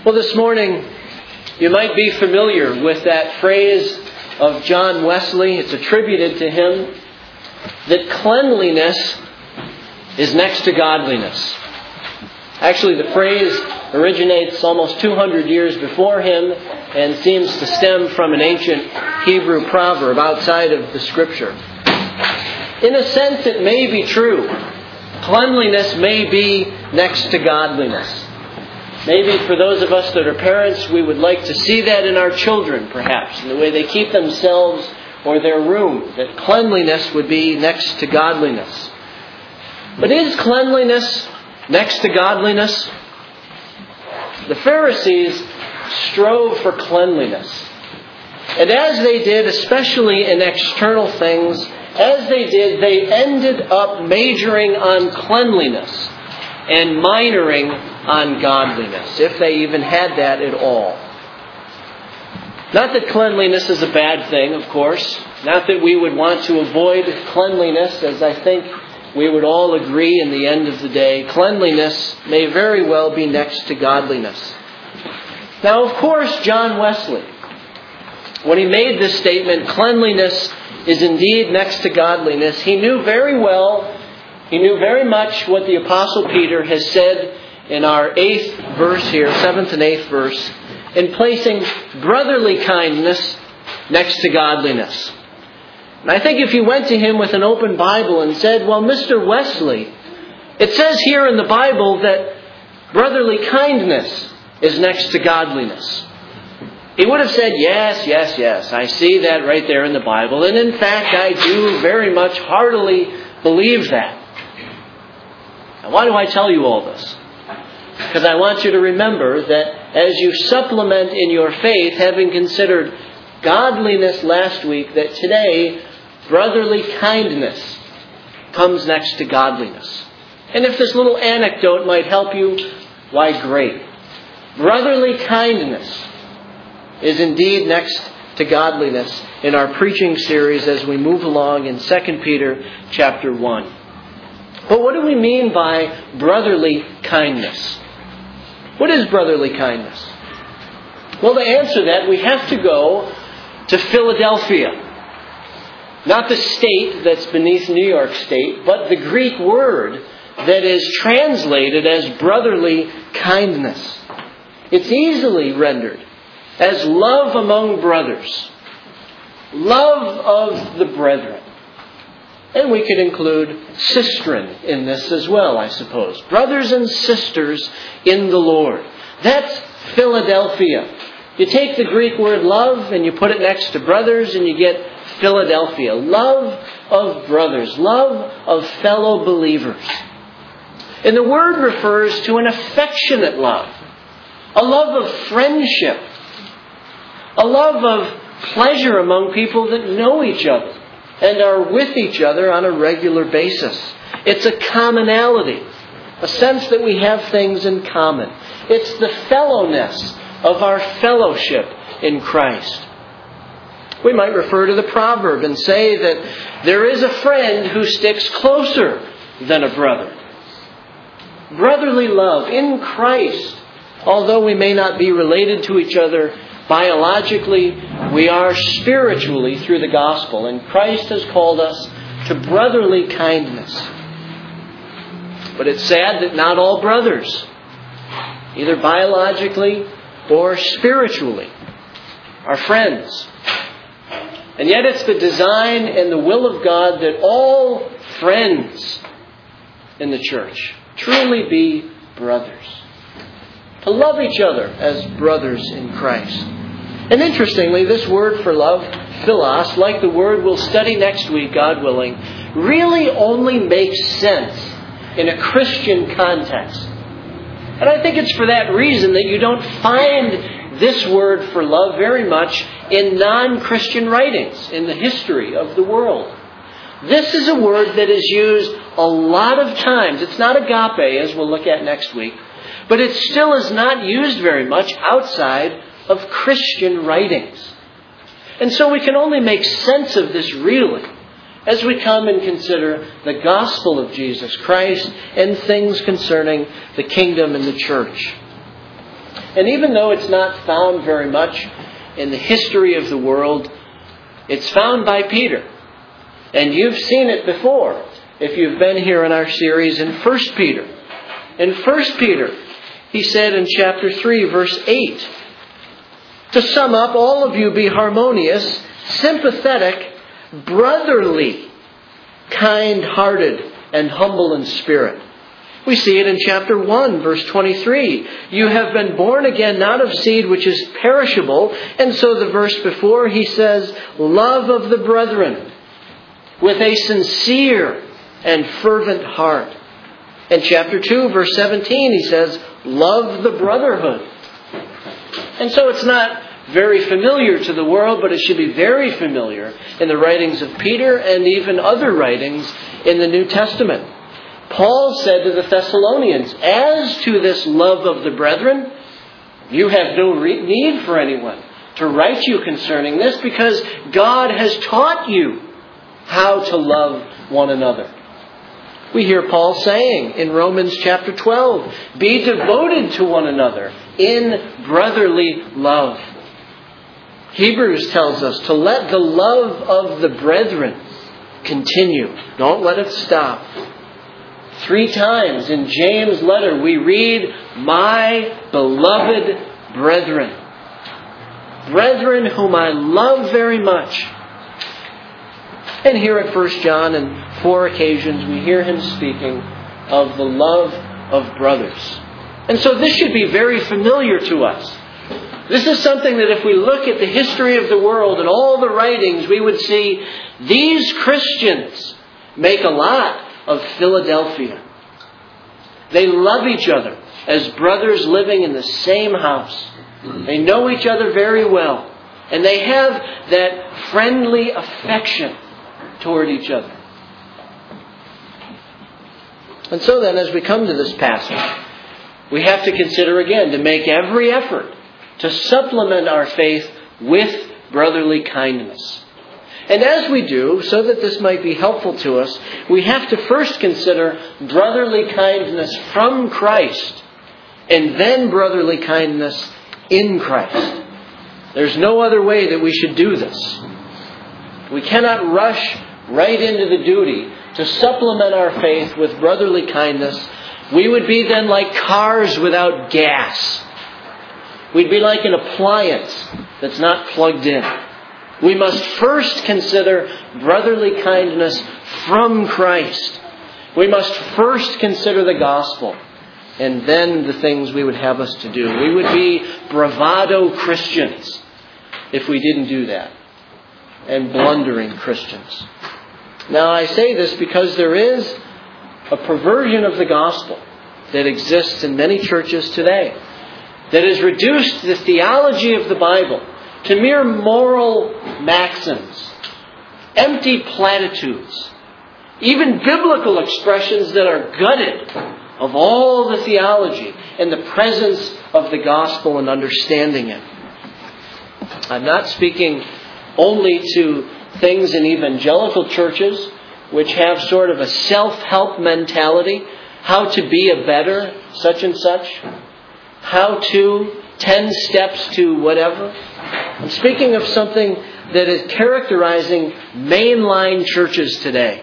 Well, this morning, you might be familiar with that phrase of John Wesley. It's attributed to him that cleanliness is next to godliness. Actually, the phrase originates almost 200 years before him and seems to stem from an ancient Hebrew proverb outside of the Scripture. In a sense, it may be true. Cleanliness may be next to godliness. Maybe for those of us that are parents, we would like to see that in our children, perhaps, in the way they keep themselves or their room, that cleanliness would be next to godliness. But is cleanliness next to godliness? The Pharisees strove for cleanliness. And as they did, especially in external things, as they did, they ended up majoring on cleanliness and minoring on godliness, if they even had that at all. Not that cleanliness is a bad thing, of course. Not that we would want to avoid cleanliness, as I think we would all agree in the end of the day. Cleanliness may very well be next to godliness. Now, of course, John Wesley, when he made this statement, cleanliness is indeed next to godliness, he knew very much what the Apostle Peter has said in our 8th verse here, 7th and 8th verse, in placing brotherly kindness next to godliness. And I think if you went to him with an open Bible and said, well, Mr. Wesley, it says here in the Bible that brotherly kindness is next to godliness. He would have said, yes, I see that right there in the Bible. And in fact, I do very much heartily believe that. Now, why do I tell you all this? Because I want you to remember that as you supplement in your faith, having considered godliness last week, that today, brotherly kindness comes next to godliness. And if this little anecdote might help you, why, great. Brotherly kindness is indeed next to godliness in our preaching series as we move along in 2 Peter chapter 1. But what do we mean by brotherly kindness? What is brotherly kindness? Well, to answer that, we have to go to Philadelphia. Not the state that's beneath New York State, but the Greek word that is translated as brotherly kindness. It's easily rendered as love among brothers, love of the brethren. And we could include sistren in this as well, I suppose. Brothers and sisters in the Lord. That's Philadelphia. You take the Greek word love and you put it next to brothers and you get Philadelphia. Love of brothers. Love of fellow believers. And the word refers to an affectionate love. A love of friendship. A love of pleasure among people that know each other and are with each other on a regular basis. It's a commonality, a sense that we have things in common. It's the fellowness of our fellowship in Christ. We might refer to the proverb and say that there is a friend who sticks closer than a brother. Brotherly love in Christ, although we may not be related to each other biologically, we are spiritually through the gospel. And Christ has called us to brotherly kindness. But it's sad that not all brothers, either biologically or spiritually, are friends. And yet it's the design and the will of God that all friends in the church truly be brothers. To love each other as brothers in Christ. And interestingly, this word for love, philos, like the word we'll study next week, God willing, really only makes sense in a Christian context. And I think it's for that reason that you don't find this word for love very much in non-Christian writings in the history of the world. This is a word that is used a lot of times. It's not agape, as we'll look at next week. But it still is not used very much outside of Christian writings. And so we can only make sense of this really as we come and consider the gospel of Jesus Christ and things concerning the kingdom and the church. And even though it's not found very much in the history of the world, it's found by Peter. And you've seen it before if you've been here in our series in 1 Peter. In 1 Peter, he said in chapter 3, verse 8, to sum up, all of you be harmonious, sympathetic, brotherly, kind-hearted, and humble in spirit. We see it in chapter 1, verse 23. You have been born again, not of seed which is perishable. And so the verse before, he says, love of the brethren with a sincere and fervent heart. In chapter 2, verse 17, he says, love the brotherhood. And so it's not very familiar to the world, but it should be very familiar in the writings of Peter and even other writings in the New Testament. Paul said to the Thessalonians, as to this love of the brethren, you have no need for anyone to write you concerning this, because God has taught you how to love one another. We hear Paul saying in Romans chapter 12, be devoted to one another in brotherly love. Hebrews tells us to let the love of the brethren continue. Don't let it stop. 3 times in James' letter we read, my beloved brethren. Brethren whom I love very much. And here at 1 John, on 4 occasions, we hear him speaking of the love of brothers. And so this should be very familiar to us. This is something that if we look at the history of the world and all the writings, we would see these Christians make a lot of Philadelphia. They love each other as brothers living in the same house. They know each other very well. And they have that friendly affection toward each other. And so then, as we come to this passage, we have to consider again to make every effort to supplement our faith with brotherly kindness. And as we do, so that this might be helpful to us, we have to first consider brotherly kindness from Christ, and then brotherly kindness in Christ. There's no other way that we should do this. We cannot rush right into the duty to supplement our faith with brotherly kindness. We would be then like cars without gas. We'd be like an appliance that's not plugged in. We must first consider brotherly kindness from Christ. We must first consider the gospel, and then the things we would have us to do. We would be bravado Christians if we didn't do that, and blundering Christians. Now, I say this because there is a perversion of the gospel that exists in many churches today that has reduced the theology of the Bible to mere moral maxims, empty platitudes, even biblical expressions that are gutted of all the theology and the presence of the gospel and understanding it. I'm not speaking only to things in evangelical churches which have sort of a self-help mentality, how to be a better such and such, how to 10 steps to whatever. I'm speaking of something that is characterizing mainline churches today.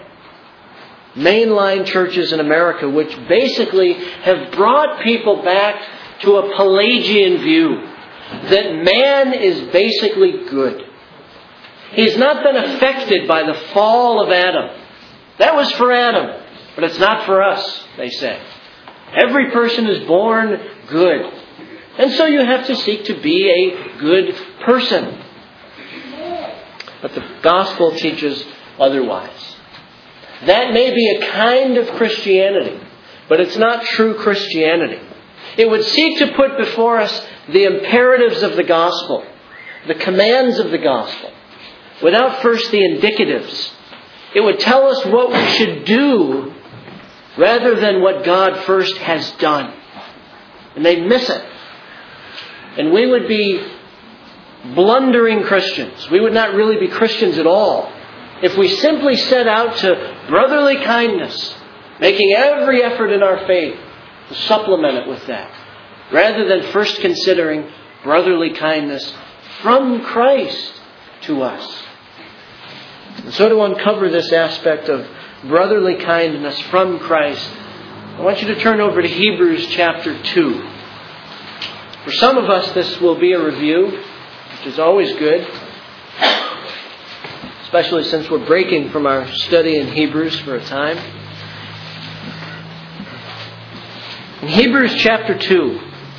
Mainline churches in America, which basically have brought people back to a Pelagian view that man is basically good. He's not been affected by the fall of Adam. That was for Adam, but it's not for us, they say. Every person is born good. And so you have to seek to be a good person. But the gospel teaches otherwise. That may be a kind of Christianity, but it's not true Christianity. It would seek to put before us the imperatives of the gospel, the commands of the gospel, without first the indicatives. It would tell us what we should do rather than what God first has done. And they miss it. And we would be blundering Christians. We would not really be Christians at all if we simply set out to brotherly kindness, making every effort in our faith to supplement it with that. rather than first considering brotherly kindness from Christ to us. And so to uncover this aspect of brotherly kindness from Christ, I want you to turn over to Hebrews chapter 2. For some of us, this will be a review, which is always good, especially since we're breaking from our study in Hebrews for a time. In Hebrews chapter 2,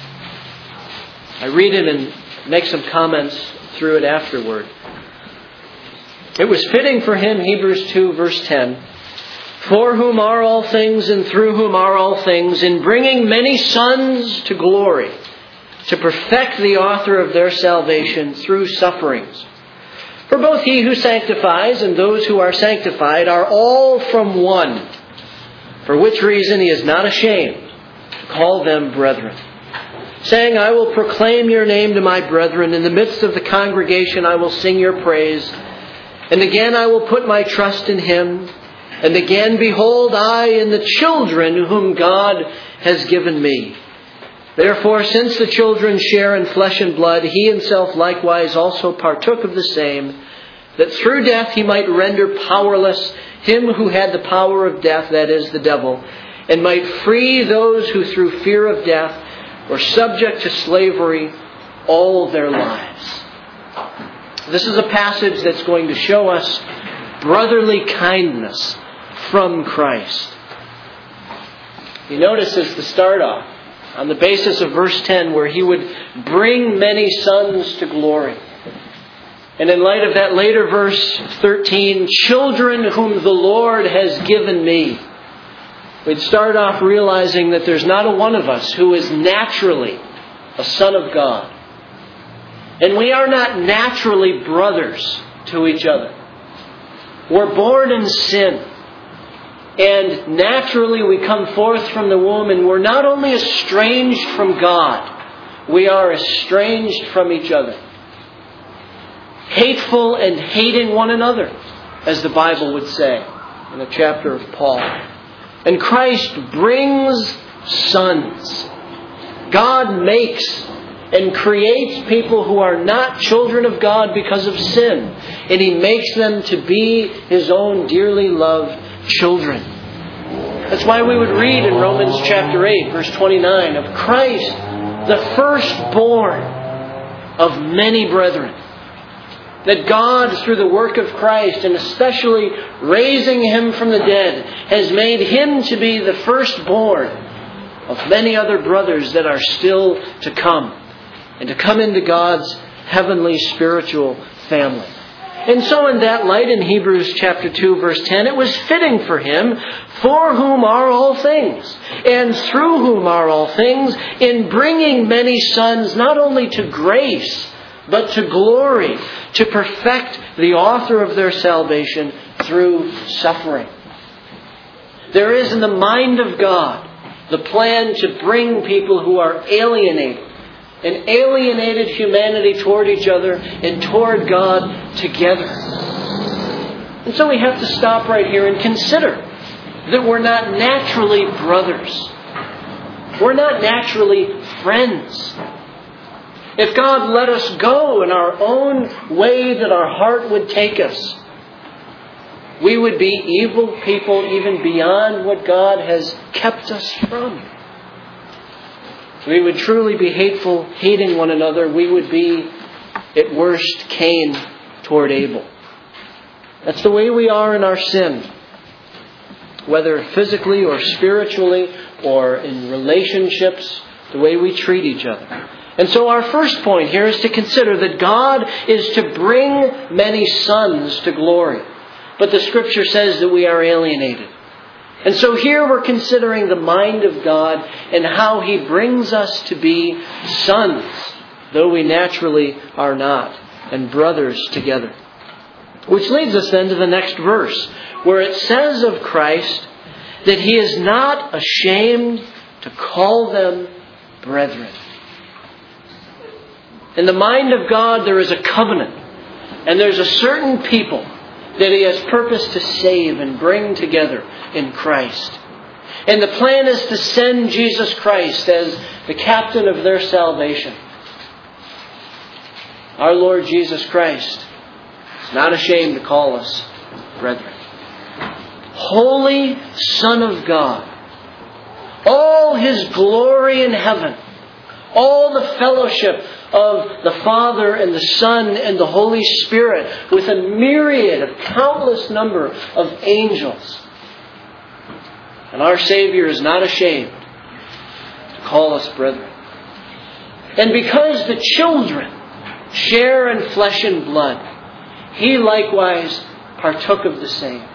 I read it and make some comments through it afterward. It was fitting for him, Hebrews 2, verse 10, for whom are all things and through whom are all things, in bringing many sons to glory, to perfect the author of their salvation through sufferings. For both he who sanctifies and those who are sanctified are all from one, for which reason he is not ashamed to call them brethren, saying, I will proclaim your name to my brethren. In the midst of the congregation I will sing your praise. And again I will put my trust in him. And again, behold, I and the children whom God has given me. Therefore, since the children share in flesh and blood, he himself likewise also partook of the same, that through death he might render powerless him who had the power of death, that is, the devil, and might free those who through fear of death were subject to slavery all their lives. This is a passage that's going to show us brotherly kindness from Christ. You notice as the start off, on the basis of verse 10, where he would bring many sons to glory. And in light of that later verse 13, children whom the Lord has given me. We'd start off realizing that there's not a one of us who is naturally a son of God. And we are not naturally brothers to each other. We're born in sin. And naturally we come forth from the womb and we're not only estranged from God, we are estranged from each other. Hateful and hating one another, as the Bible would say in a chapter of Paul. And Christ brings sons. God makes and creates people who are not children of God because of sin. And He makes them to be His own dearly loved children. That's why we would read in Romans chapter 8, verse 29, of Christ, the firstborn of many brethren. That God, through the work of Christ, and especially raising Him from the dead, has made Him to be the firstborn of many other brothers that are still to come, and to come into God's heavenly spiritual family. And so in that light, in Hebrews chapter 2, verse 10, it was fitting for Him, for whom are all things, and through whom are all things, in bringing many sons not only to grace, but to glory, to perfect the author of their salvation through suffering. There is in the mind of God the plan to bring people who are alienated, and alienated humanity toward each other and toward God together. And so we have to stop right here and consider that we're not naturally brothers. We're not naturally friends. If God let us go in our own way that our heart would take us, we would be evil people even beyond what God has kept us from. We would truly be hateful, hating one another. We would be, at worst, Cain toward Abel. That's the way we are in our sin. Whether physically or spiritually or in relationships, the way we treat each other. And so our first point here is to consider that God is to bring many sons to glory. But the Scripture says that we are alienated. And so here we're considering the mind of God and how He brings us to be sons, though we naturally are not, and brothers together. Which leads us then to the next verse, where it says of Christ that He is not ashamed to call them brethren. In the mind of God there is a covenant, and there's a certain people that He has purposed to save and bring together in Christ. And the plan is to send Jesus Christ as the captain of their salvation. Our Lord Jesus Christ is not ashamed to call us brethren. Holy Son of God. All His glory in heaven. All the fellowship of the Father and the Son and the Holy Spirit with a myriad of countless number of angels. And our Savior is not ashamed to call us brethren. And because the children share in flesh and blood, He likewise partook of the same.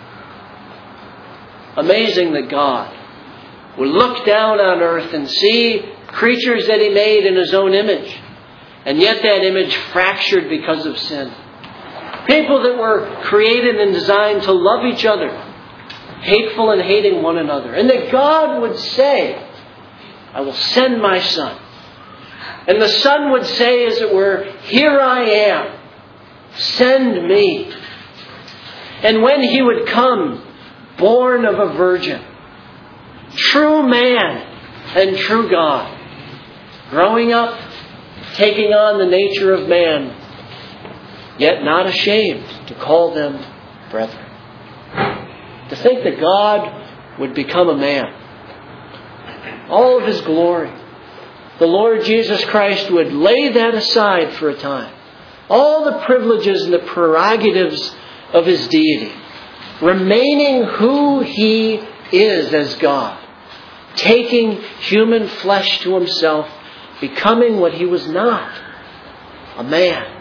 Amazing that God would look down on earth and see creatures that He made in His own image, and yet that image fractured because of sin. People that were created and designed to love each other, hateful and hating one another. And that God would say, I will send my Son. And the Son would say, as it were, here I am. Send me. And when He would come, born of a virgin, true man and true God, growing up, taking on the nature of man, yet not ashamed to call them brethren. To think that God would become a man. All of His glory. The Lord Jesus Christ would lay that aside for a time. All the privileges and the prerogatives of His deity. Remaining who He is as God. Taking human flesh to Himself. Becoming what He was not. A man.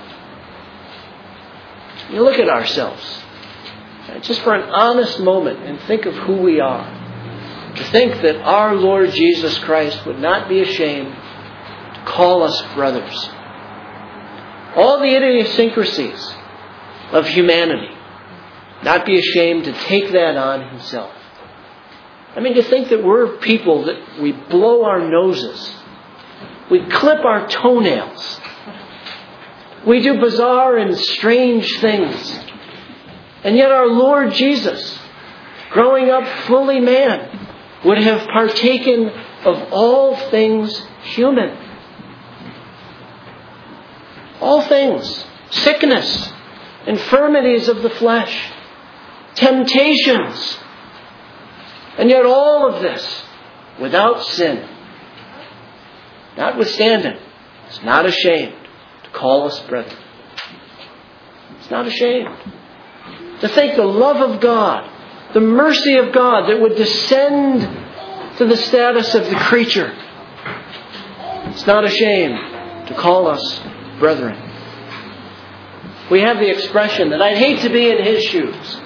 You look at ourselves. Just for an honest moment and think of who we are. To think that our Lord Jesus Christ would not be ashamed to call us brothers. All the idiosyncrasies of humanity, not be ashamed to take that on Himself. I mean, to think that we're people that we blow our noses. We clip our toenails. We do bizarre and strange things. And yet our Lord Jesus, growing up fully man, would have partaken of all things human. All things. Sickness, infirmities of the flesh, temptations. And yet all of this without sin. Notwithstanding, is not ashamed to call us brethren. It's not ashamed. To think the love of God, the mercy of God that would descend to the status of the creature. It's not ashamed to call us brethren. We have the expression that I'd hate to be in His shoes.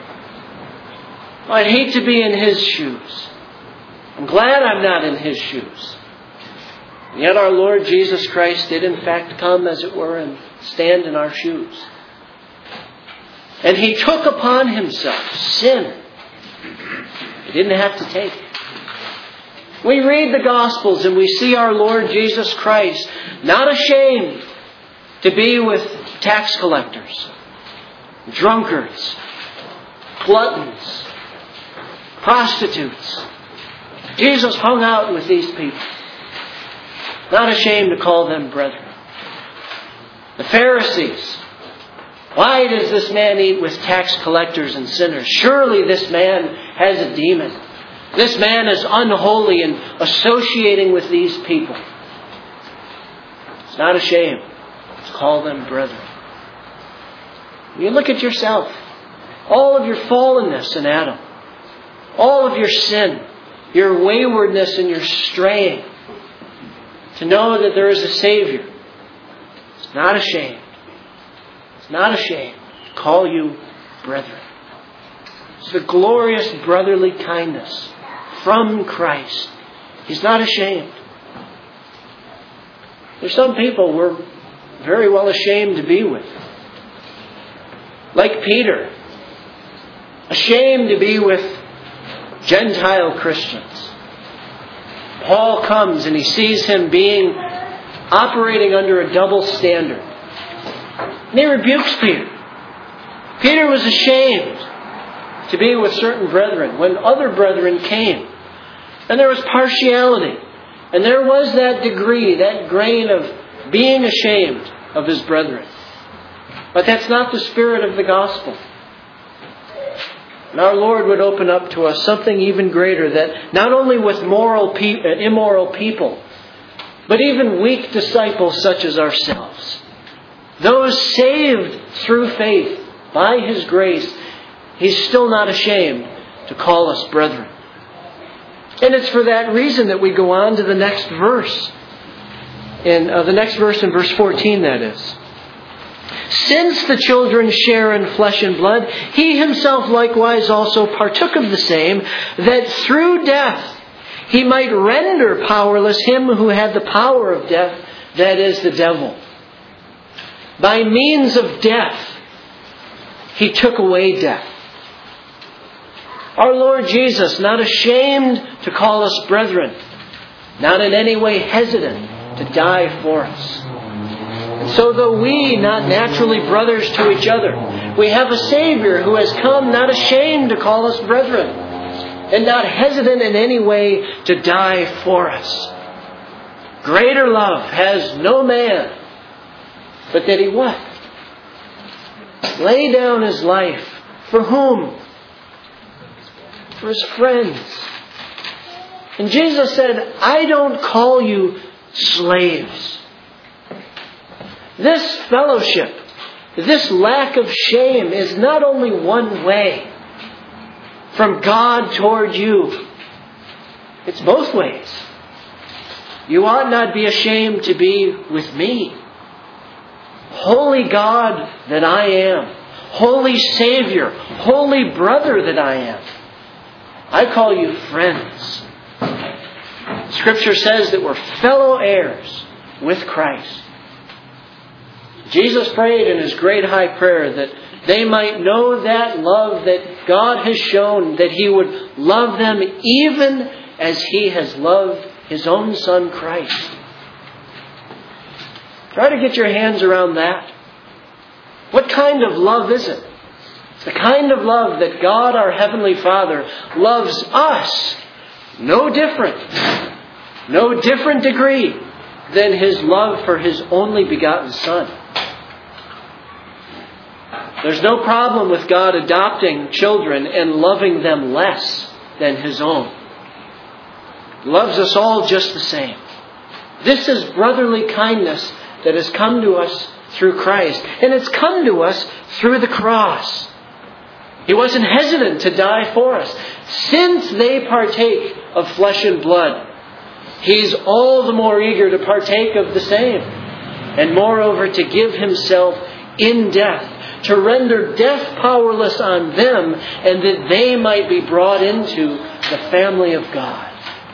I'd hate to be in His shoes. I'm glad I'm not in His shoes. And yet our Lord Jesus Christ did in fact come, as it were, and stand in our shoes. And He took upon Himself sin. He didn't have to take it. We read the Gospels and we see our Lord Jesus Christ not ashamed to be with tax collectors, drunkards, gluttons, prostitutes. Jesus hung out with these people. Not ashamed to call them brethren. The Pharisees. Why does this man eat with tax collectors and sinners? Surely this man has a demon. This man is unholy in associating with these people. It's not ashamed to call them brethren. You look at yourself. All of your fallenness in Adam. All of your sin. Your waywardness and your straying. To know that there is a Savior. It's not ashamed. It's not ashamed to call you brethren. It's the glorious brotherly kindness from Christ. He's not ashamed. There's some people we're very well ashamed to be with. Like Peter. Ashamed to be with Gentile Christians. Paul comes and he sees him operating under a double standard. And he rebukes Peter. Peter was ashamed to be with certain brethren when other brethren came. And there was partiality. And there was that degree, that grain of being ashamed of his brethren. But that's not the spirit of the gospel. And our Lord would open up to us something even greater, that not only with immoral people, but even weak disciples such as ourselves, those saved through faith by His grace, He's still not ashamed to call us brethren. And it's for that reason that we go on to the next verse. In verse 14, that is. Since the children share in flesh and blood, He Himself likewise also partook of the same, that through death He might render powerless him who had the power of death, that is, the devil. By means of death, He took away death. Our Lord Jesus, not ashamed to call us brethren, not in any way hesitant to die for us. And so though we, not naturally brothers to each other, we have a Savior who has come not ashamed to call us brethren, and not hesitant in any way to die for us. Greater love has no man, but that He what? Lay down His life. For whom? For His friends. And Jesus said, I don't call you slaves. This fellowship, this lack of shame is not only one way from God toward you. It's both ways. You ought not be ashamed to be with me. Holy God that I am. Holy Savior. Holy brother that I am. I call you friends. Scripture says that we're fellow heirs with Christ. Jesus prayed in His great high prayer that they might know that love that God has shown, that He would love them even as He has loved His own Son Christ. Try to get your hands around that. What kind of love is it? It's the kind of love that God, our Heavenly Father, loves us no different degree than His love for His only begotten Son. There's no problem with God adopting children and loving them less than His own. He loves us all just the same. This is brotherly kindness that has come to us through Christ. And it's come to us through the cross. He wasn't hesitant to die for us. Since they partake of flesh and blood, He's all the more eager to partake of the same. And moreover, to give Himself in death, to render death powerless on them, and that they might be brought into the family of God.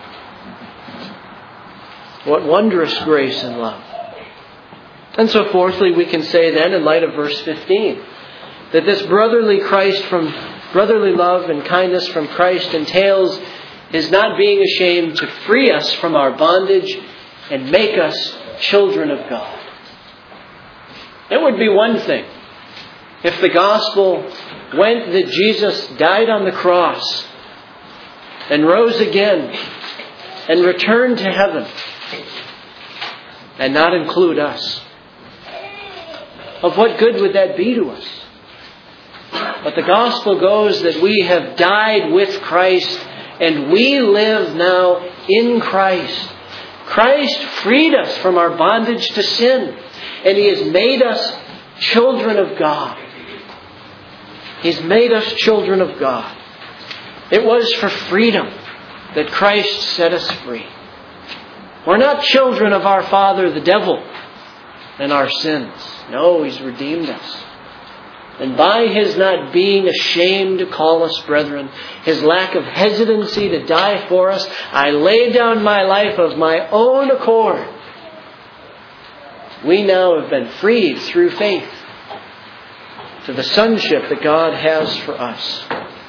What wondrous grace and love. And so fourthly, we can say then, in light of verse 15, that this brotherly love and kindness from Christ entails His not being ashamed to free us from our bondage and make us children of God. It would be one thing if the gospel went that Jesus died on the cross and rose again and returned to heaven and not include us. Of what good would that be to us? But the gospel goes that we have died with Christ and we live now in Christ. Christ freed us from our bondage to sin, and He has made us children of God. He's made us children of God. It was for freedom that Christ set us free. We're not children of our father, the devil, and our sins. No, He's redeemed us. And by His not being ashamed to call us brethren, His lack of hesitancy to die for us, I lay down my life of my own accord. We now have been freed through faith to the sonship that God has for us.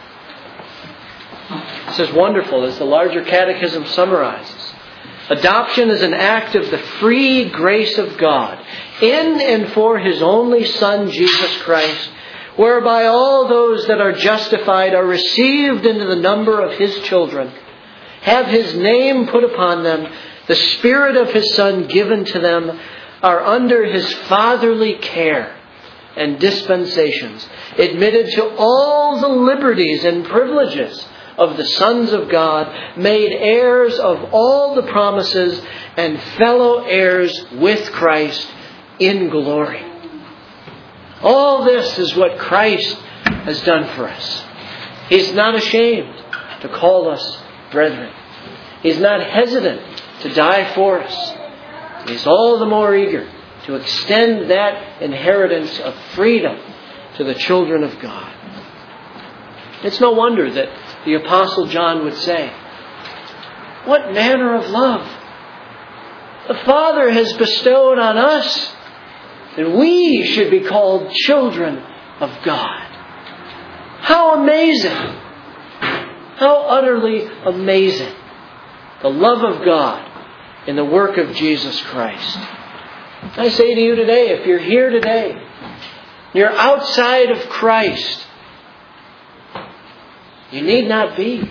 This is wonderful, as the larger catechism summarizes. Adoption is an act of the free grace of God in and for His only Son, Jesus Christ, whereby all those that are justified are received into the number of His children, have His name put upon them, the Spirit of His Son given to them, are under His fatherly care and dispensations, admitted to all the liberties and privileges of the sons of God, made heirs of all the promises, and fellow heirs with Christ in glory. All this is what Christ has done for us. He's not ashamed to call us brethren. He's not hesitant to die for us. He's all the more eager to extend that inheritance of freedom to the children of God. It's no wonder that the Apostle John would say, "What manner of love the Father has bestowed on us, that we should be called children of God." How amazing! How utterly amazing the love of God in the work of Jesus Christ. I say to you today, if you're here today, you're outside of Christ, you need not be.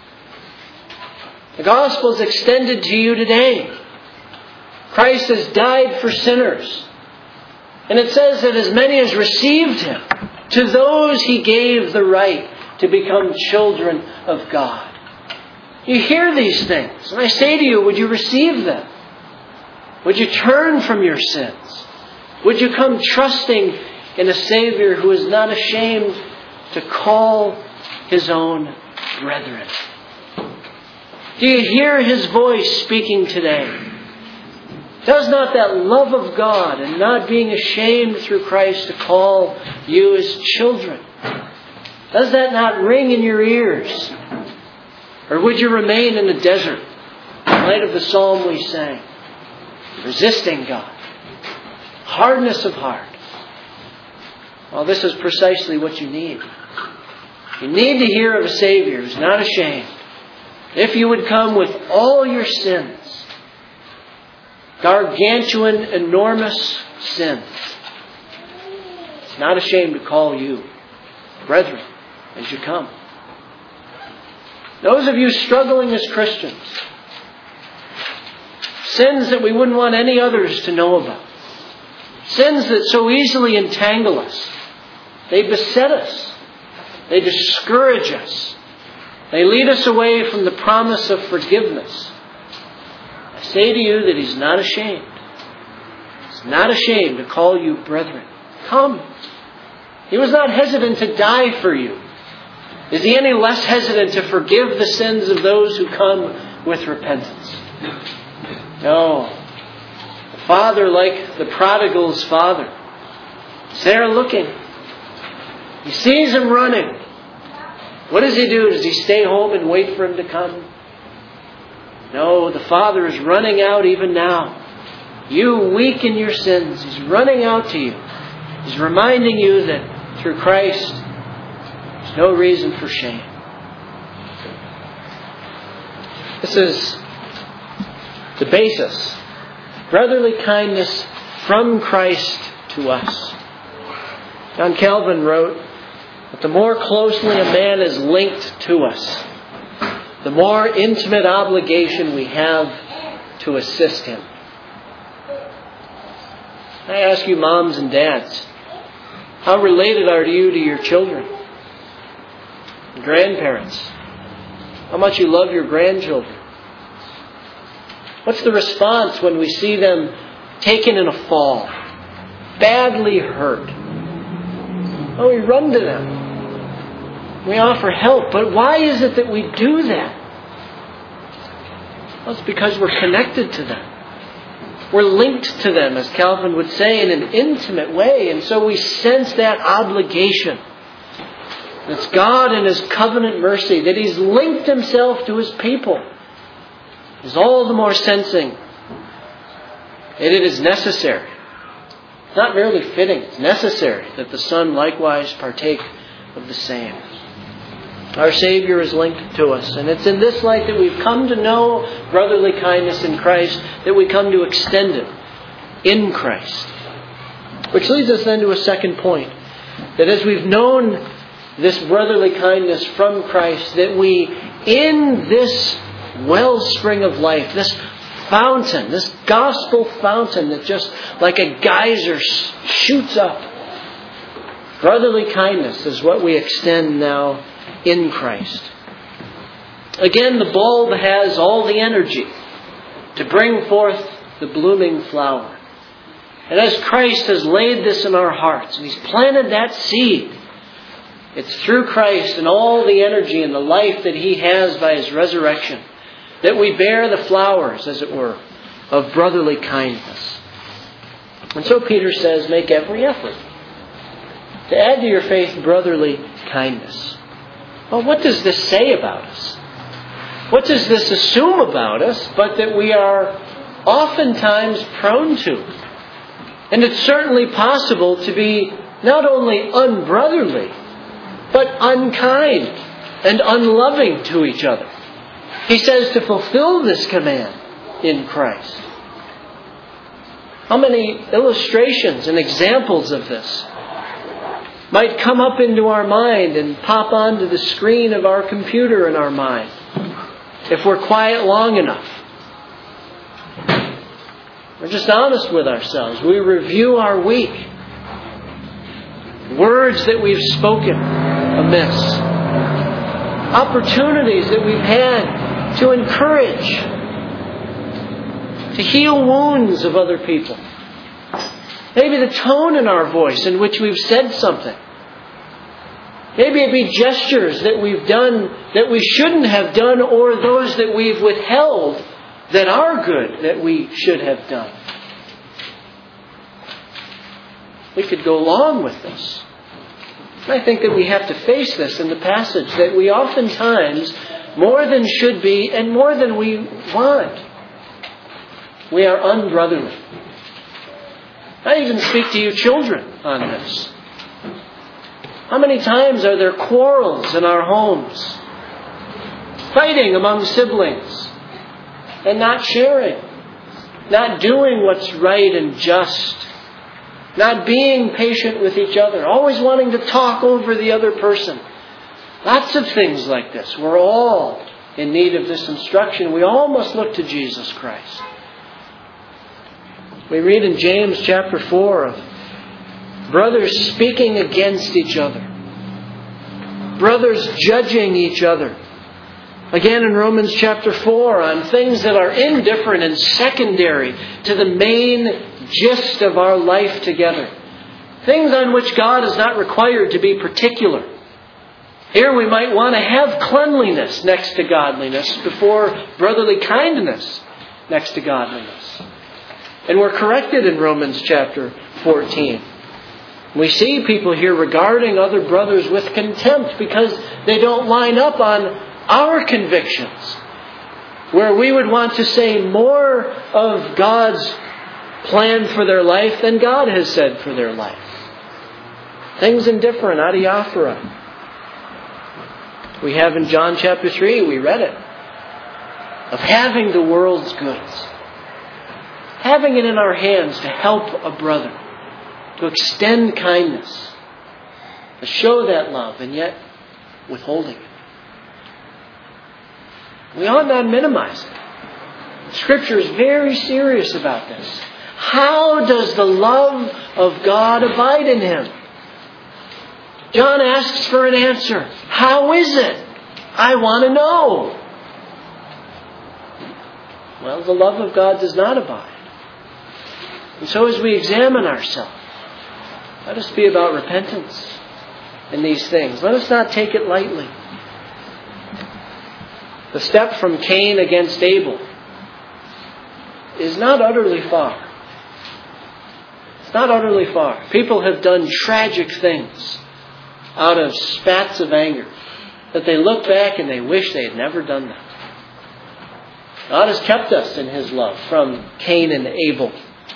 The gospel is extended to you today. Christ has died for sinners. And it says that as many as received Him, to those He gave the right to become children of God. You hear these things, and I say to you, would you receive them? Would you turn from your sins? Would you come trusting in a Savior who is not ashamed to call His own brethren? Do you hear His voice speaking today? Does not that love of God and not being ashamed through Christ to call you His children, does that not ring in your ears? Or would you remain in the desert in light of the psalm we sang? Resisting God. Hardness of heart. Well, this is precisely what you need. You need to hear of a Savior who's not ashamed. If you would come with all your sins, gargantuan, enormous sins, He's not ashamed to call you brethren as you come. Those of you struggling as Christians, sins that we wouldn't want any others to know about, sins that so easily entangle us, they beset us, they discourage us, they lead us away from the promise of forgiveness. I say to you that He's not ashamed. He's not ashamed to call you brethren. Come. He was not hesitant to die for you. Is He any less hesitant to forgive the sins of those who come with repentance? No. The Father, like the prodigal's father, is there looking. He sees him running. What does He do? Does He stay home and wait for him to come? No, the Father is running out even now. You weak in your sins, He's running out to you. He's reminding you that through Christ, there's no reason for shame. This is the basis. Brotherly kindness from Christ to us. John Calvin wrote that the more closely a man is linked to us, the more intimate obligation we have to assist him. I ask you, moms and dads, how related are you to your children? Grandparents, how much you love your grandchildren? What's the response when we see them taken in a fall, badly hurt? Oh, we run to them. We offer help. But why is it that we do that? Well, it's because we're connected to them. We're linked to them, as Calvin would say, in an intimate way. And so we sense that obligation. It's God in His covenant mercy that He's linked Himself to His people. Is all the more sensing that it is necessary. It's not merely fitting, it's necessary that the Son likewise partake of the same. Our Savior is linked to us, and it's in this light that we've come to know brotherly kindness in Christ, that we come to extend it in Christ. Which leads us then to a second point, that as we've known this brotherly kindness from Christ, that we, in this wellspring of life, this fountain, this gospel fountain that just like a geyser shoots up. Brotherly kindness is what we extend now in Christ. Again, the bulb has all the energy to bring forth the blooming flower. And as Christ has laid this in our hearts, and He's planted that seed, it's through Christ and all the energy and the life that He has by His resurrection that we bear the flowers, as it were, of brotherly kindness. And so Peter says, make every effort to add to your faith brotherly kindness. Well, what does this say about us? What does this assume about us, but that we are oftentimes prone to? And it's certainly possible to be not only unbrotherly, but unkind and unloving to each other. He says to fulfill this command in Christ. How many illustrations and examples of this might come up into our mind and pop onto the screen of our computer in our mind if we're quiet long enough? We're just honest with ourselves. We review our week. Words that we've spoken amiss. Opportunities that we've had to encourage, to heal wounds of other people. Maybe the tone in our voice in which we've said something. Maybe it be gestures that we've done that we shouldn't have done, or those that we've withheld that are good that we should have done. We could go along with this. I think that we have to face this in the passage, that we oftentimes, more than should be and more than we want, we are unbrotherly. I even speak to you children on this. How many times are there quarrels in our homes? Fighting among siblings and not sharing, not doing what's right and just, not being patient with each other, always wanting to talk over the other person. Lots of things like this. We're all in need of this instruction. We all must look to Jesus Christ. We read in James chapter 4 of brothers speaking against each other. Brothers judging each other. Again in Romans chapter 4 on things that are indifferent and secondary to the main gist of our life together. Things on which God is not required to be particular. Here we might want to have cleanliness next to godliness before brotherly kindness next to godliness. And we're corrected in Romans chapter 14. We see people here regarding other brothers with contempt because they don't line up on our convictions, where we would want to say more of God's plan for their life than God has said for their life. Things indifferent, adiaphora. We have in John chapter 3, we read it, of having the world's goods. Having it in our hands to help a brother, to extend kindness, to show that love, and yet withholding it. We ought not minimize it. Scripture is very serious about this. How does the love of God abide in him? John asks for an answer. How is it? I want to know. Well, the love of God does not abide. And so as we examine ourselves, let us be about repentance in these things. Let us not take it lightly. The step from Cain against Abel is not utterly far. It's not utterly far. People have done tragic things out of spats of anger that they look back and they wish they had never done that. God has kept us in His love from Cain and Abel.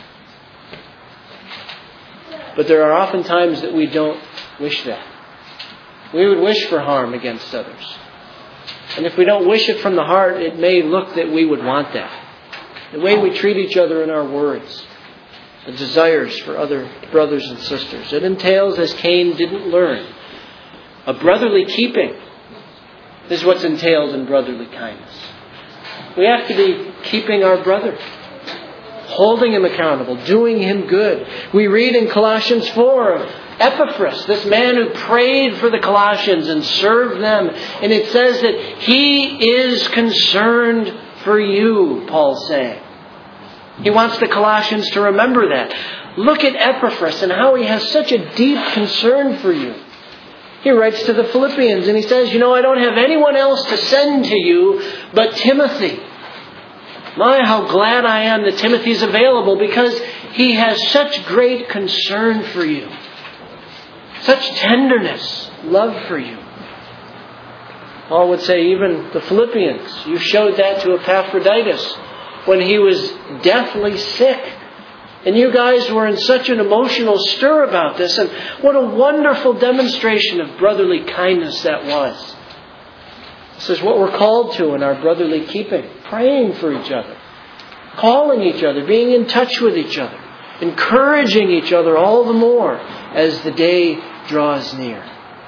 But there are often times that we don't wish that. We would wish for harm against others. And if we don't wish it from the heart, it may look that we would want that. The way we treat each other in our words, the desires for other brothers and sisters. It entails, as Cain didn't learn, a brotherly keeping is what's entailed in brotherly kindness. We have to be keeping our brother, holding him accountable, doing him good. We read in Colossians 4 of Epaphras, this man who prayed for the Colossians and served them. And it says that he is concerned for you, Paul's saying. He wants the Colossians to remember that. Look at Epaphras and how he has such a deep concern for you. He writes to the Philippians and he says, I don't have anyone else to send to you but Timothy. My, how glad I am that Timothy's available, because he has such great concern for you. Such tenderness, love for you. Paul would say, even the Philippians, you showed that to Epaphroditus when he was deathly sick. And you guys were in such an emotional stir about this. And what a wonderful demonstration of brotherly kindness that was. This is what we're called to in our brotherly keeping. Praying for each other. Calling each other. Being in touch with each other. Encouraging each other all the more as the day draws near.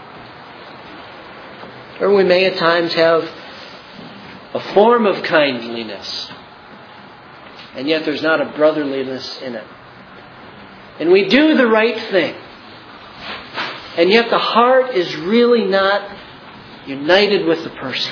Or we may at times have a form of kindliness, and yet there's not a brotherliness in it. And we do the right thing, and yet the heart is really not united with the person.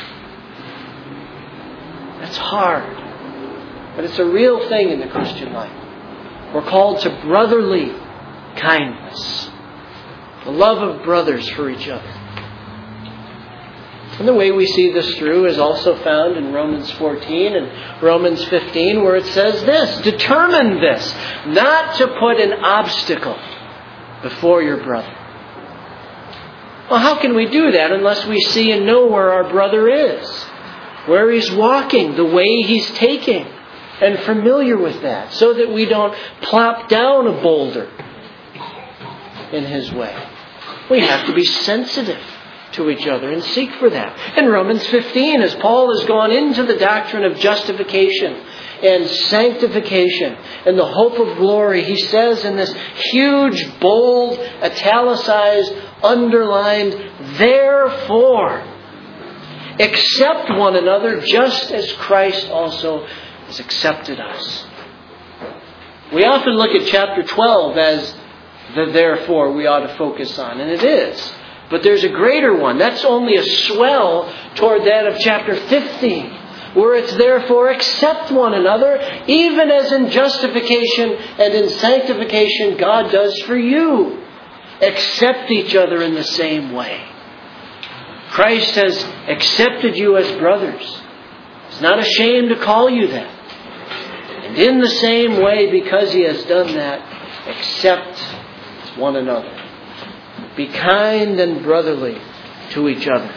That's hard, but it's a real thing in the Christian life. We're called to brotherly kindness, the love of brothers for each other. And the way we see this through is also found in Romans 14 and Romans 15, where it says this: determine this, not to put an obstacle before your brother. Well, how can we do that unless we see and know where our brother is, where he's walking, the way he's taking, and familiar with that, so that we don't plop down a boulder in his way. We have to be sensitive to each other and seek for that. In Romans 15, as Paul has gone into the doctrine of justification and sanctification and the hope of glory, he says in this huge, bold, italicized, underlined, therefore, accept one another just as Christ also has accepted us. We often look at chapter 12 as the therefore we ought to focus on, and it is. But there's a greater one. That's only a swell toward that of chapter 15, where it's therefore accept one another, even as in justification and in sanctification God does for you. Accept each other in the same way. Christ has accepted you as brothers. He's not ashamed to call you that. And in the same way, because He has done that, accept one another. Be kind and brotherly to each other.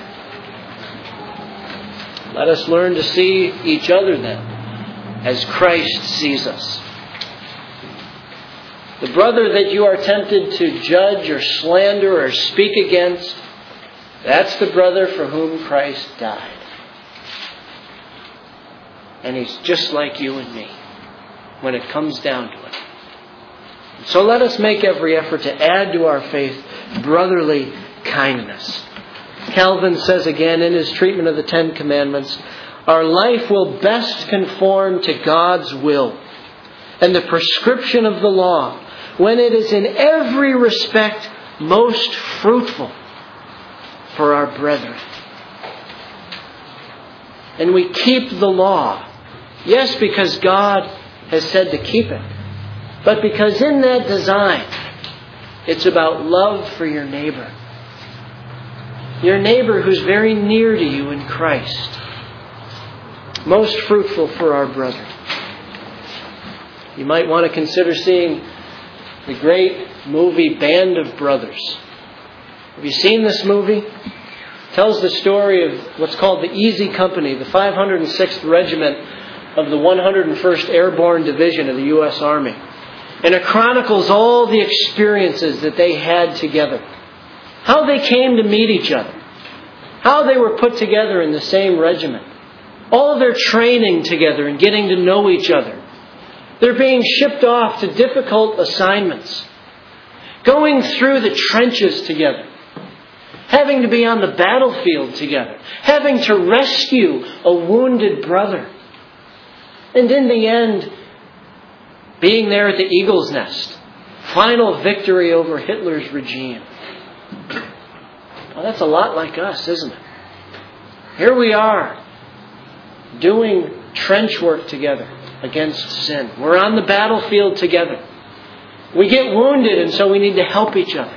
Let us learn to see each other then as Christ sees us. The brother that you are tempted to judge or slander or speak against, that's the brother for whom Christ died. And he's just like you and me when it comes down to it. So let us make every effort to add to our faith brotherly kindness. Calvin says again in his treatment of the Ten Commandments, our life will best conform to God's will and the prescription of the law when it is in every respect most fruitful for our brethren. And we keep the law, yes, because God has said to keep it, but because in that design, it's about love for your neighbor. Your neighbor who's very near to you in Christ. Most fruitful for our brother. You might want to consider seeing the great movie Band of Brothers. Have you seen this movie? It tells the story of what's called the Easy Company, the 506th Regiment of the 101st Airborne Division of the U.S. Army. And it chronicles all the experiences that they had together. How they came to meet each other. How they were put together in the same regiment. All of their training together and getting to know each other. They're being shipped off to difficult assignments. Going through the trenches together. Having to be on the battlefield together. Having to rescue a wounded brother. And in the end, being there at the Eagle's Nest, final victory over Hitler's regime. Well, that's a lot like us, isn't it? Here we are, doing trench work together against sin. We're on the battlefield together. We get wounded, and so we need to help each other.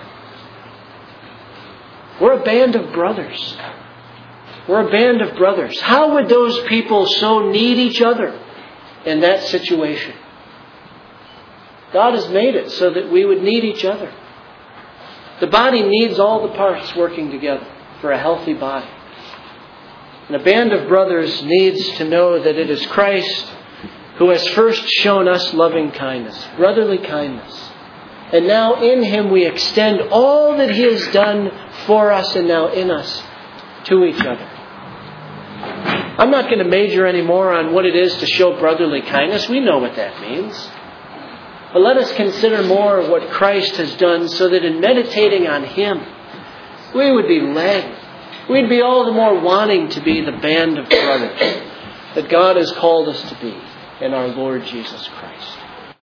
We're a band of brothers. We're a band of brothers. How would those people so need each other in that situation? God has made it so that we would need each other. The body needs all the parts working together for a healthy body. And a band of brothers needs to know that it is Christ who has first shown us loving kindness, brotherly kindness. And now in Him we extend all that He has done for us and now in us to each other. I'm not going to major anymore on what it is to show brotherly kindness. We know what that means. But let us consider more what Christ has done so that in meditating on Him, we would be led. We'd be all the more wanting to be the band of brothers that God has called us to be in our Lord Jesus Christ.